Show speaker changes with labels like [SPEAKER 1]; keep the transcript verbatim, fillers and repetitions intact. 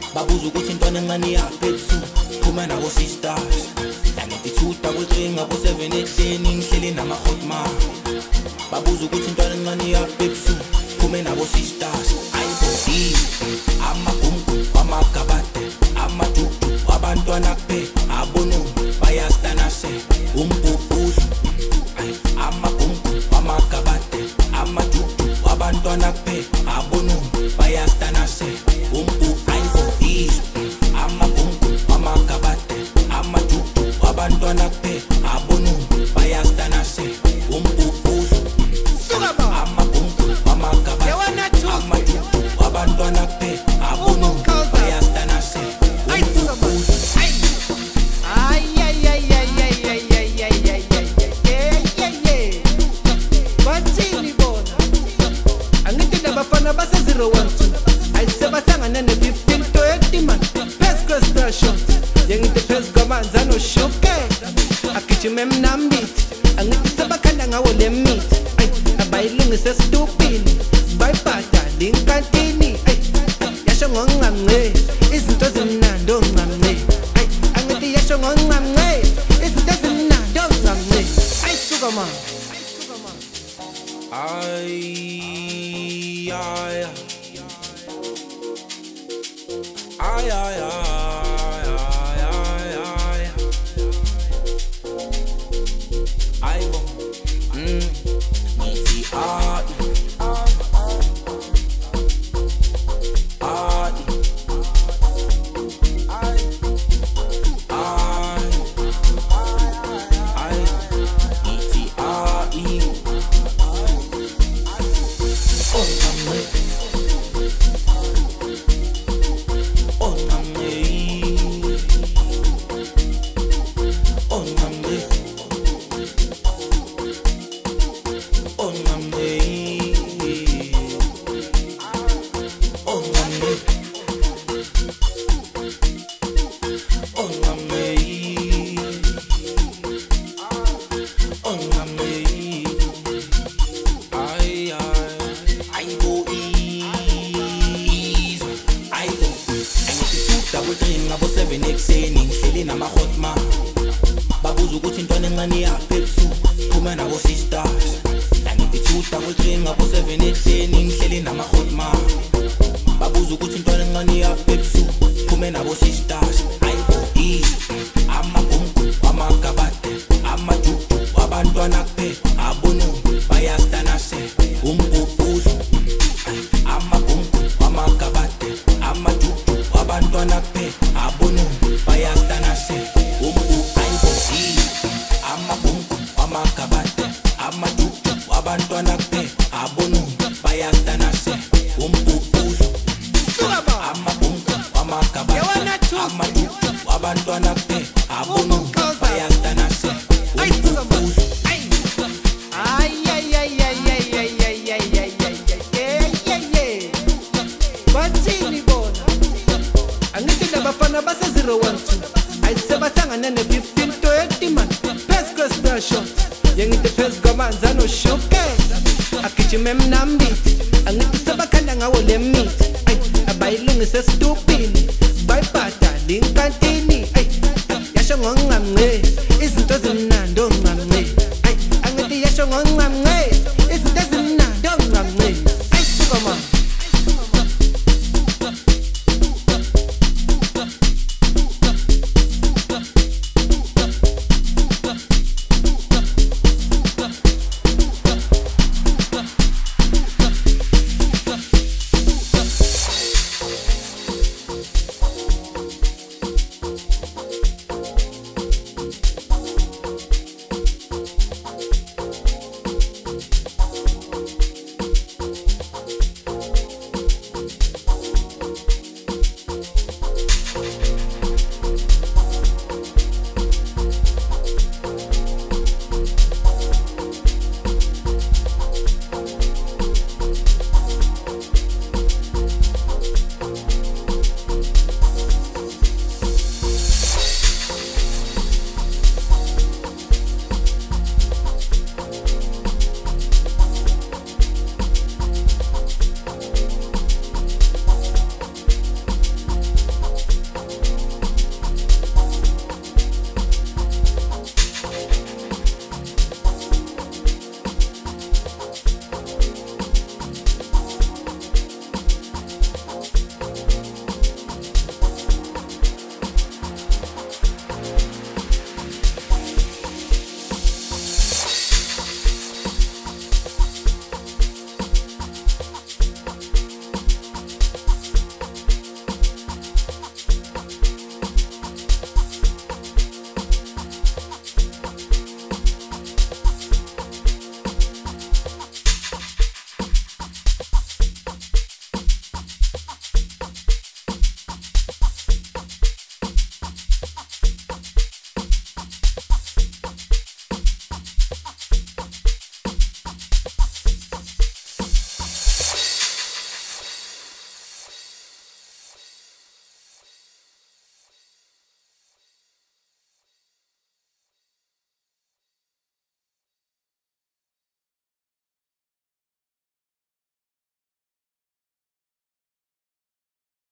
[SPEAKER 1] babuza ukuthi intwana encane yaphethu phuma nabo sisters angithi two double three ngabo seven ekuseni ngihleli nama hot ma babuza ukuthi intwana encane yaphethu phuma nabo sisters ayibodi amagumgu amagabade amadudu abantwana kuphela abonu bayastana se umbubhuzu amagumgu amagabade amadudu abantwana kuphela abonu bayastana se umbubhuzu ayibodi amagumgu amagabade amadudu abantwana kuphela abonu bayastana se umbubhuzu amagumgu amagabade amadudu abantwana kuphela abonu bayastana se umbubhuzu
[SPEAKER 2] base zero one two ayisebahlangana ne fifteen to eighty man pes question yengithi pes gamanza no shuke akijime mnambithi angithi sebakhanda ngawo le mithi abayilungise stupid bayibhada linkantini yasho ngongcamnce izinto zimnandi ongcamnce angithi yasho ngongcamnce izinto zimnandi ongcamnce ayisuka man
[SPEAKER 1] ay ay ay ay ay ay ay bo mm niti ay double three ngabo seven ekuseni ngihleli nama hot ma babuza ukuthi intwana encane yaphethu phuma nabo sisters angithi two double three ngabo seven ekuseni ngihleli nama hot ma babuza ukuthi intwana encane yaphethu phuma nabo sisters ayibodi amagumgu amagabade amadudu abantwana kuphela abonu bayastana se umbubhuzu amagumgu amagabade amadudu abantwana kuphela abonu bayastana se umbubhuzu ayibodi amagumgu amagabade amadudu abantwana kuphela abonu bayastana se umbubhuzu amagumgu amagabade amadudu abantwana kuphela abonu bayastana se umbubhuzu
[SPEAKER 2] bafana base zero one two ayisebahlangana ne fifteen to eighty man pes question yengithi pes gamanza no shuke akijime mnambithi angithi sebakhanda ngawo le mithi abayilungise stupid